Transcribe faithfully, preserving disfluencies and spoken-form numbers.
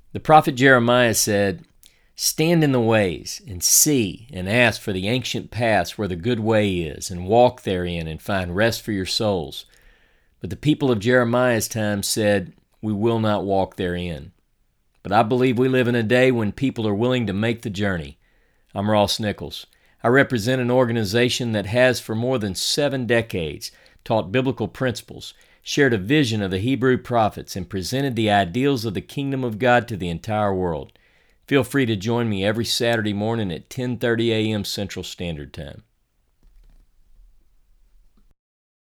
The prophet Jeremiah said, "Stand in the ways, and see, and ask for the ancient paths where the good way is, and walk therein, and find rest for your souls." But the people of Jeremiah's time said, "We will not walk therein." But I believe we live in a day when people are willing to make the journey. I'm Ross Nichols. I represent an organization that has for more than seven decades taught biblical principles, shared a vision of the Hebrew prophets, and presented the ideals of the kingdom of God to the entire world. Feel free to join me every Saturday morning at ten thirty a.m. Central Standard Time.